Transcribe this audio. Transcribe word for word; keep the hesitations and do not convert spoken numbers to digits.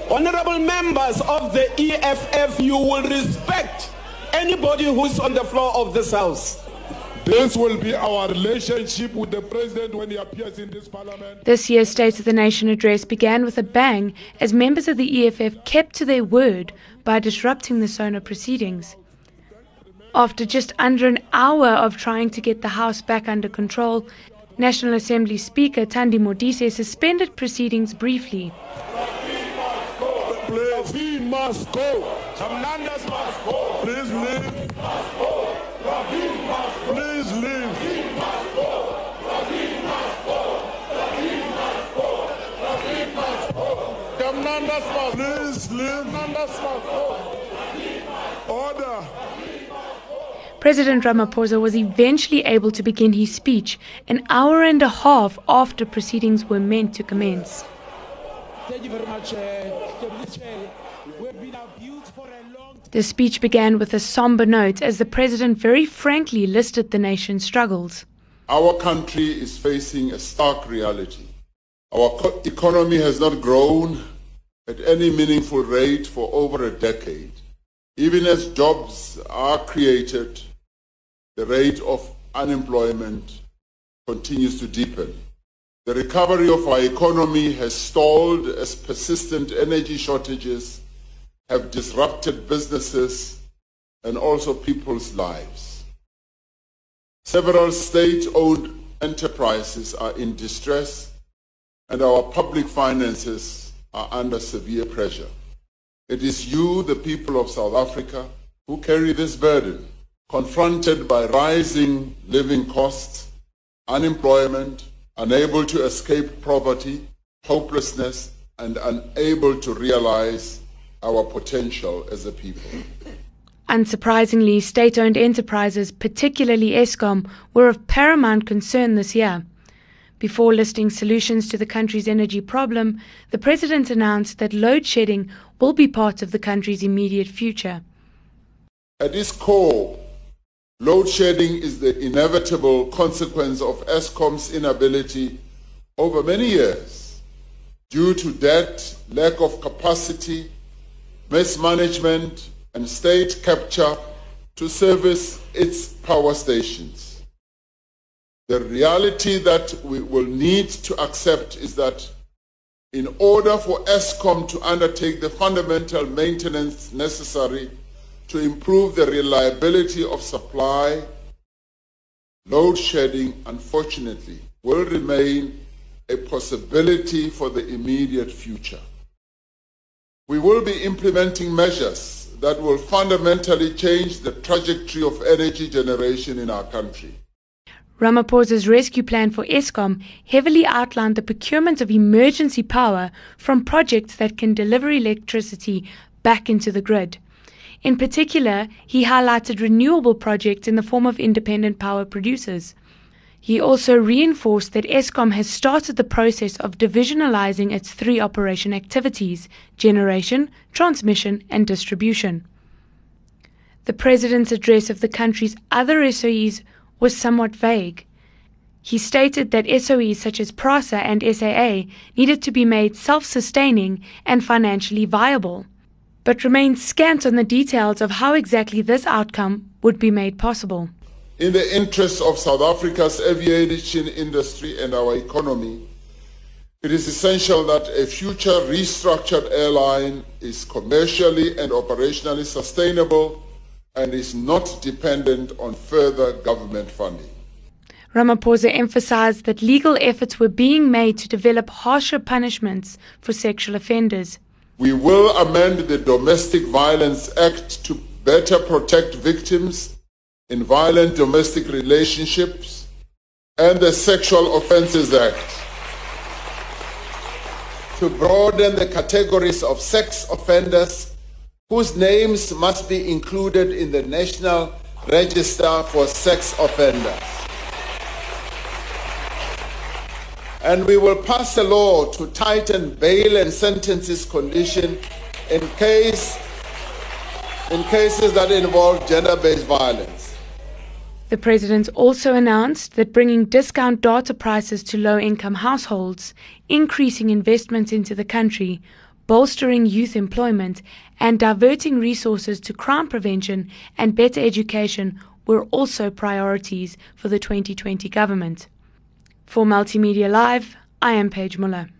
Honorable members of the E F F, you will respect anybody who's on the floor of this House. This will be our relationship with the President when he appears in this Parliament. This year's State of the Nation address began with a bang as members of the E F F kept to their word by disrupting the SONA proceedings. After just under an hour of trying to get the House back under control, National Assembly Speaker Thandi Modise suspended proceedings briefly. Please, must go. Commanders must go. Please leave. Please leave. Commanders must please leave. Commanders must go. Order. President Ramaphosa was eventually able to begin his speech an hour and a half after proceedings were meant to commence. Thank you very much, uh, We've been abused for a long time. The speech began with a somber note as the president very frankly listed the nation's struggles. Our country is facing a stark reality. Our co- economy has not grown at any meaningful rate for over a decade. Even as jobs are created, the rate of unemployment continues to deepen. The recovery of our economy has stalled as persistent energy shortages have disrupted businesses and also people's lives. Several state-owned enterprises are in distress and our public finances are under severe pressure. It is you, the people of South Africa, who carry this burden, confronted by rising living costs, unemployment, unable to escape poverty, hopelessness, and unable to realize our potential as a people. Unsurprisingly, state-owned enterprises, particularly Eskom, were of paramount concern this year. Before listing solutions to the country's energy problem, the president announced that load shedding will be part of the country's immediate future. At its core, load shedding is the inevitable consequence of Eskom's inability over many years, due to debt, lack of capacity, mismanagement, and state capture, to service its power stations. The reality that we will need to accept is that in order for Eskom to undertake the fundamental maintenance necessary to improve the reliability of supply, load shedding, unfortunately, will remain a possibility for the immediate future. We will be implementing measures that will fundamentally change the trajectory of energy generation in our country. Ramaphosa's rescue plan for Eskom heavily outlined the procurement of emergency power from projects that can deliver electricity back into the grid. In particular, he highlighted renewable projects in the form of independent power producers. He also reinforced that Eskom has started the process of divisionalizing its three operation activities: generation, transmission, and distribution. The president's address of the country's other S O Es was somewhat vague. He stated that S O Es such as PRASA and S A A needed to be made self-sustaining and financially viable, but remained scant on the details of how exactly this outcome would be made possible. In the interests of South Africa's aviation industry and our economy, it is essential that a future restructured airline is commercially and operationally sustainable and is not dependent on further government funding. Ramaphosa emphasized that legal efforts were being made to develop harsher punishments for sexual offenders. We will amend the Domestic Violence Act to better protect victims in violent domestic relationships and the Sexual Offences Act to broaden the categories of sex offenders whose names must be included in the National Register for Sex Offenders. And we will pass a law to tighten bail and sentences condition in case in cases that involve gender-based violence. The president also announced that bringing discount data prices to low-income households, increasing investments into the country, bolstering youth employment, and diverting resources to crime prevention and better education were also priorities for the twenty twenty government. For Multimedia Live, I am Paige Muller.